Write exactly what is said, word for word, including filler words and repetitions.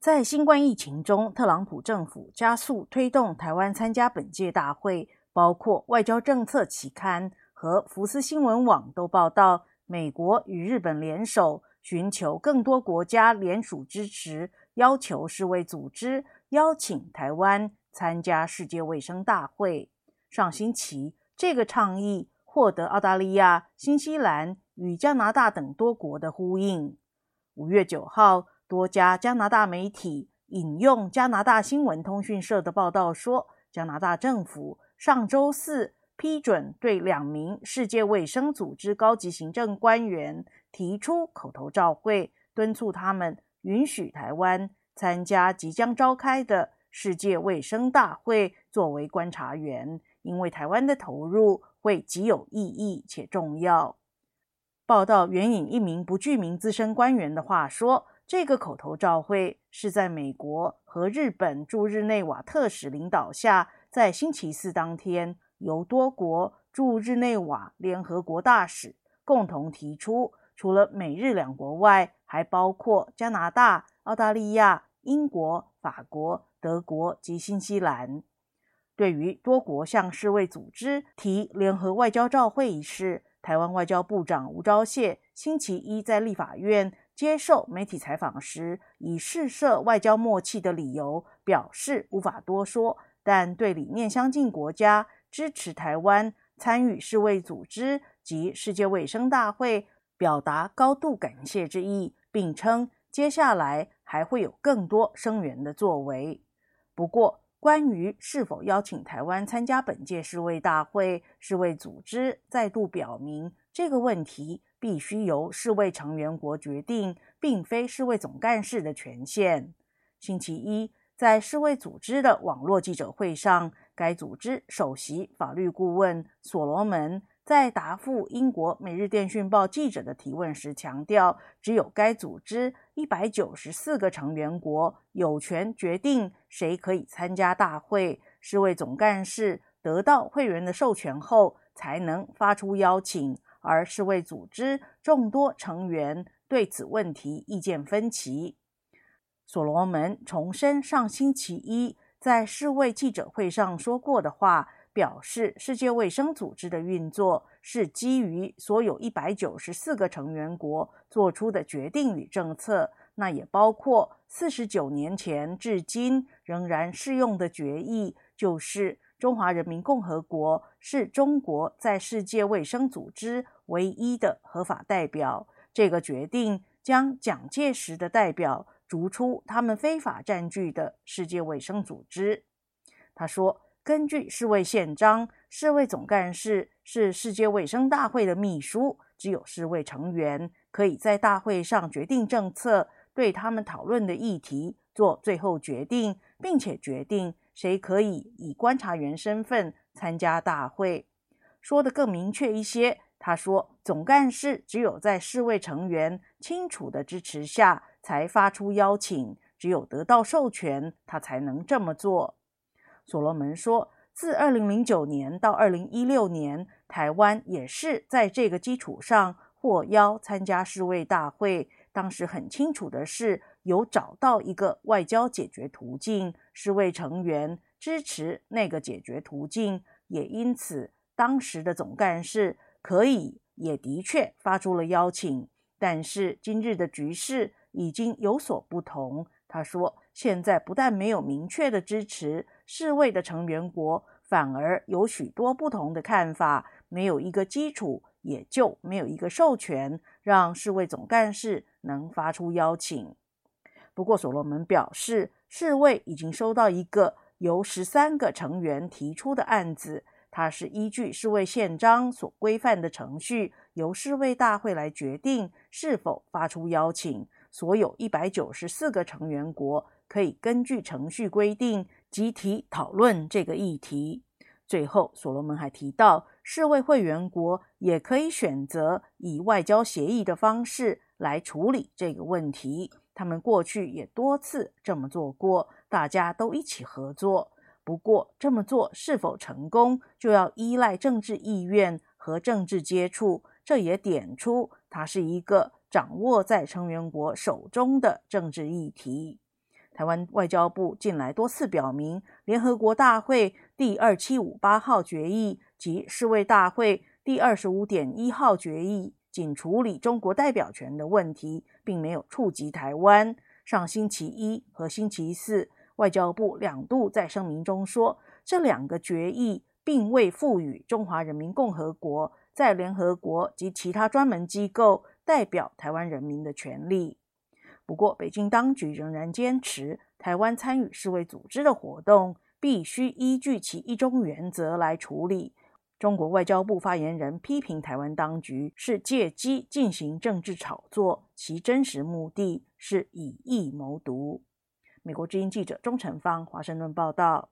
在新冠疫情中，特朗普政府加速推动台湾参加本届大会，包括外交政策期刊和福斯新闻网都报道，美国与日本联手，寻求更多国家联署支持，要求世卫组织邀请台湾参加世界卫生大会。上星期，这个倡议获得澳大利亚、新西兰与加拿大等多国的呼应。五月九号，多家加拿大媒体引用加拿大新闻通讯社的报道说，加拿大政府上周四批准对两名世界卫生组织高级行政官员提出口头照会，敦促他们允许台湾参加即将召开的世界卫生大会作为观察员，因为台湾的投入会极有意义且重要。报道援引一名不具名资深官员的话说，这个口头照会是在美国和日本驻日内瓦特使领导下，在星期四当天由多国驻日内瓦联合国大使共同提出，除了美日两国外，还包括加拿大、澳大利亚、英国、法国、德国及新西兰。对于多国向世卫组织提联合外交照会一事，台湾外交部长吴钊燮星期一在立法院接受媒体采访时，以试射外交默契的理由表示无法多说，但对理念相近国家支持台湾参与世卫组织及世界卫生大会表达高度感谢之意，并称接下来还会有更多声援的作为。不过，关于是否邀请台湾参加本届世卫大会，世卫组织再度表明，这个问题必须由世卫成员国决定，并非世卫总干事的权限。星期一，在世卫组织的网络记者会上，该组织首席法律顾问所罗门在答复英国《每日电讯报》记者的提问时强调，只有该组织一百九十四个成员国有权决定谁可以参加大会，世卫总干事得到会员的授权后才能发出邀请，而世卫组织众多成员对此问题意见分歧。所罗门重申上星期一在世卫记者会上说过的话，表示世界卫生组织的运作是基于所有一百九十四个成员国做出的决定与政策，那也包括四十九年前至今仍然适用的决议，就是中华人民共和国是中国在世界卫生组织唯一的合法代表。这个决定将蒋介石的代表逐出他们非法占据的世界卫生组织。他说，根据世卫宪章，世卫总干事是世界卫生大会的秘书，只有世卫成员可以在大会上决定政策，对他们讨论的议题做最后决定，并且决定谁可以以观察员身份参加大会。说得更明确一些，他说，总干事只有在世卫成员清楚的支持下才发出邀请，只有得到授权，他才能这么做。所罗门说，自二零零九年到二零一六年，台湾也是在这个基础上获邀参加世卫大会，当时很清楚的是有找到一个外交解决途径，世卫成员支持那个解决途径，也因此当时的总干事可以也的确发出了邀请。但是今日的局势已经有所不同，他说，现在不但没有明确的支持，世卫的成员国反而有许多不同的看法，没有一个基础，也就没有一个授权，让世卫总干事能发出邀请。不过所罗门表示，世卫已经收到一个由十三个成员提出的案子，它是依据世卫宪章所规范的程序，由世卫大会来决定是否发出邀请。所有一百九十四个成员国可以根据程序规定集体讨论这个议题。最后，所罗门还提到，世卫会员国也可以选择以外交协议的方式来处理这个问题，他们过去也多次这么做过，大家都一起合作。不过，这么做是否成功，就要依赖政治意愿和政治接触，这也点出它是一个掌握在成员国手中的政治议题。 台湾外交部近来多次表明，联合国大会第二七五八号决议及世卫大会第二十五点一号决议仅处理中国代表权的问题，并没有触及台湾。上星期一和星期四，外交部两度在声明中说，这两个决议并未赋予中华人民共和国在联合国及其他专门机构代表台湾人民的权利。不过，北京当局仍然坚持，台湾参与世卫组织的活动必须依据其一中原则来处理。中国外交部发言人批评台湾当局是借机进行政治炒作，其真实目的是以疫谋独。美国之音记者钟成芳华盛顿报道。